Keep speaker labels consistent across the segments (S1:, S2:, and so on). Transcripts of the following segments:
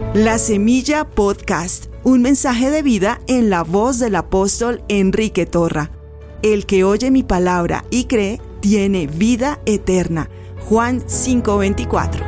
S1: La Semilla Podcast, un mensaje de vida en la voz del apóstol Enrique Torra. El que oye mi palabra y cree, tiene vida eterna. Juan 5:24.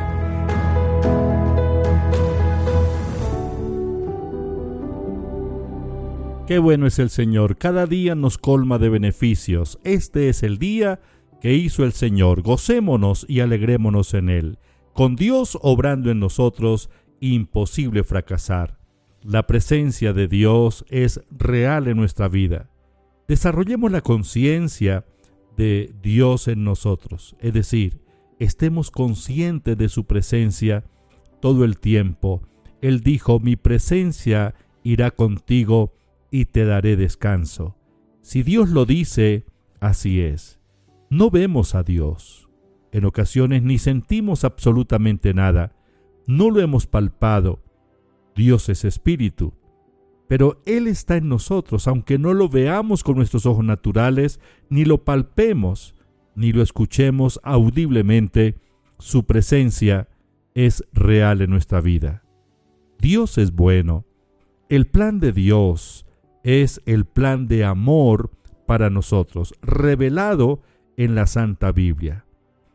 S2: Qué bueno es el Señor, cada día nos colma de beneficios. Este es el día que hizo el Señor, gocémonos y alegrémonos en Él. Con Dios obrando en nosotros, imposible fracasar. La presencia de Dios es real en nuestra vida. Desarrollemos la conciencia de Dios en nosotros, es decir, estemos conscientes de su presencia todo el tiempo. Él dijo, mi presencia irá contigo y te daré descanso. Si Dios lo dice, así es. No vemos a Dios. En ocasiones ni sentimos absolutamente nada. No lo hemos palpado. Dios es espíritu. Pero Él está en nosotros, aunque no lo veamos con nuestros ojos naturales, ni lo palpemos, ni lo escuchemos audiblemente. Su presencia es real en nuestra vida. Dios es bueno. El plan de Dios es el plan de amor para nosotros, revelado en la Santa Biblia.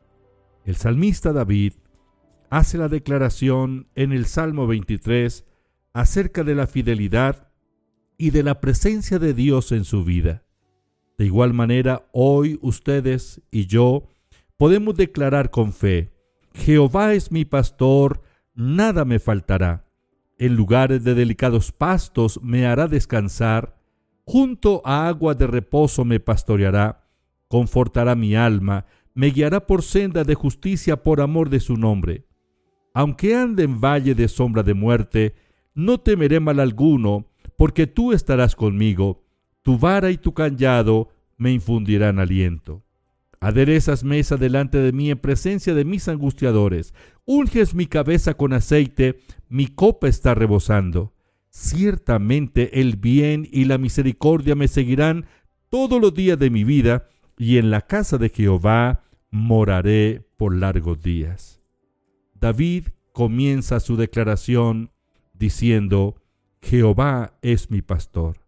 S2: El salmista David hace la declaración en el Salmo 23 acerca de la fidelidad y de la presencia de Dios en su vida. De igual manera, hoy ustedes y yo podemos declarar con fe, Jehová es mi pastor, nada me faltará. En lugares de delicados pastos me hará descansar, junto a aguas de reposo me pastoreará, confortará mi alma, me guiará por senda de justicia por amor de su nombre. Aunque ande en valle de sombra de muerte, no temeré mal alguno, porque tú estarás conmigo, tu vara y tu cayado me infundirán aliento. Aderezas mesa delante de mí en presencia de mis angustiadores, unges mi cabeza con aceite, mi copa está rebosando. Ciertamente el bien y la misericordia me seguirán todos los días de mi vida, y en la casa de Jehová moraré por largos días. David comienza su declaración diciendo, Jehová es mi pastor.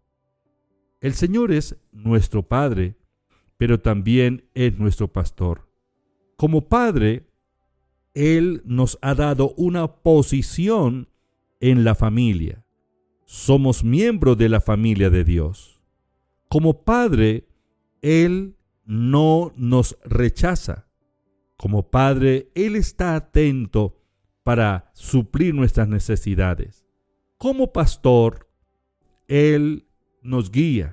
S2: El Señor es nuestro Padre, pero también es nuestro pastor. Como Padre, Él nos ha dado una posición en la familia. Somos miembros de la familia de Dios. Como Padre, Él no nos rechaza. Como Padre, Él está atento para suplir nuestras necesidades. Como pastor, Él nos guía.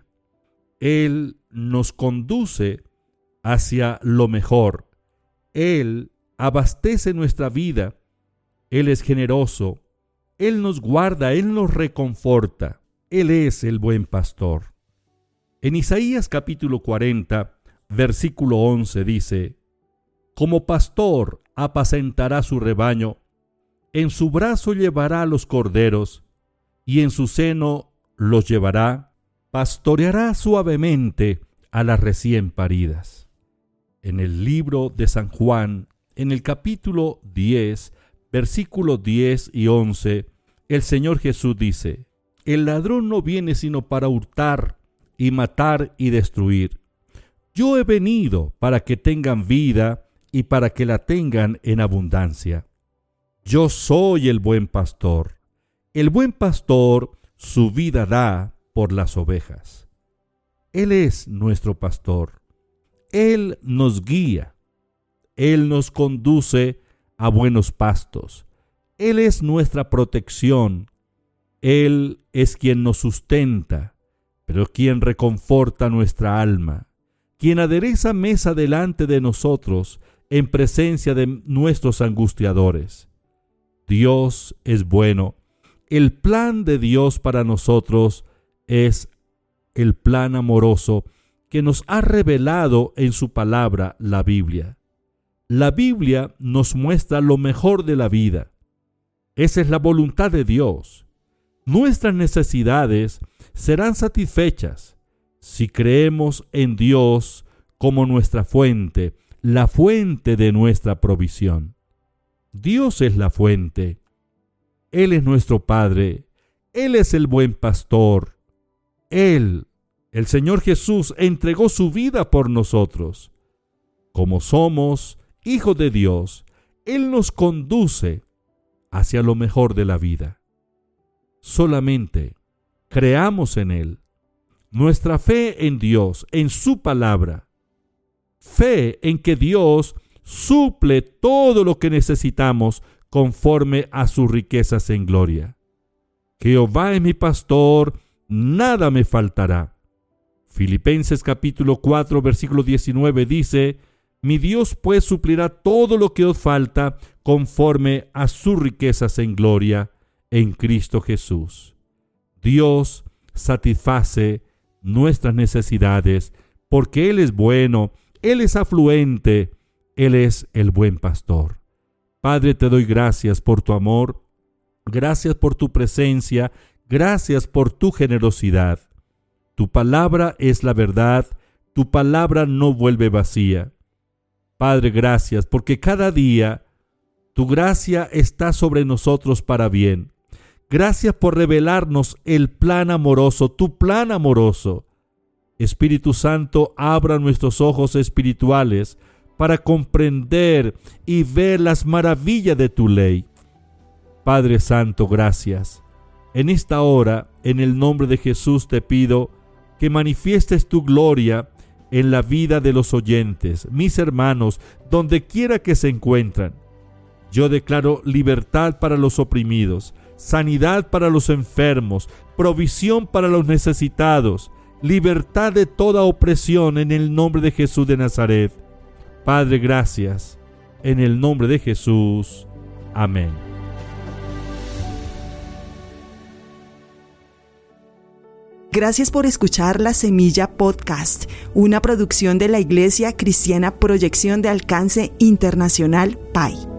S2: Él nos conduce hacia lo mejor. Él abastece nuestra vida. Él es generoso. Él nos guarda, Él nos reconforta. Él es el buen pastor. En Isaías capítulo 40, versículo 11 dice, como pastor apacentará su rebaño, en su brazo llevará a los corderos, y en su seno los llevará, pastoreará suavemente a las recién paridas. En el libro de San Juan, en el capítulo 10, versículos 10 y 11, el Señor Jesús dice, el ladrón no viene sino para hurtar y matar y destruir. Yo he venido para que tengan vida y para que la tengan en abundancia. Yo soy el buen pastor. El buen pastor su vida da por las ovejas. Él es nuestro pastor. Él nos guía. Él nos conduce a buenos pastos. Él es nuestra protección. Él es quien nos sustenta, pero quien reconforta nuestra alma, quien adereza mesa delante de nosotros en presencia de nuestros angustiadores. Dios es bueno. El plan de Dios para nosotros es el plan amoroso que nos ha revelado en su palabra, la Biblia. La Biblia nos muestra lo mejor de la vida. Esa es la voluntad de Dios. Nuestras necesidades serán satisfechas si creemos en Dios como nuestra fuente, la fuente de nuestra provisión. Dios es la fuente. Él es nuestro Padre. Él es el buen pastor. Él, el Señor Jesús, entregó su vida por nosotros. Como somos hijos de Dios, Él nos conduce hacia lo mejor de la vida. Solamente creamos en Él. Nuestra fe en Dios, en su palabra. Fe en que Dios suple todo lo que necesitamos conforme a sus riquezas en gloria. Jehová es mi pastor, nada me faltará. Filipenses capítulo 4, versículo 19 dice: mi Dios pues suplirá todo lo que os falta conforme a sus riquezas en gloria en Cristo Jesús. Dios satisface nuestras necesidades porque Él es bueno, Él es afluente, Él es el buen pastor. Padre, te doy gracias por tu amor, gracias por tu presencia, gracias por tu generosidad. Tu palabra es la verdad, tu palabra no vuelve vacía. Padre, gracias porque cada día tu gracia está sobre nosotros para bien. Gracias por revelarnos el plan amoroso, tu plan amoroso. Espíritu Santo, abra nuestros ojos espirituales para comprender y ver las maravillas de tu ley. Padre Santo, gracias. En esta hora, en el nombre de Jesús, te pido que manifiestes tu gloria en la vida de los oyentes, mis hermanos, donde quiera que se encuentran. Yo declaro libertad para los oprimidos, sanidad para los enfermos, provisión para los necesitados, libertad de toda opresión en el nombre de Jesús de Nazaret. Padre, gracias. En el nombre de Jesús. Amén.
S1: Gracias por escuchar La Semilla Podcast, una producción de la Iglesia Cristiana Proyección de Alcance Internacional PAI.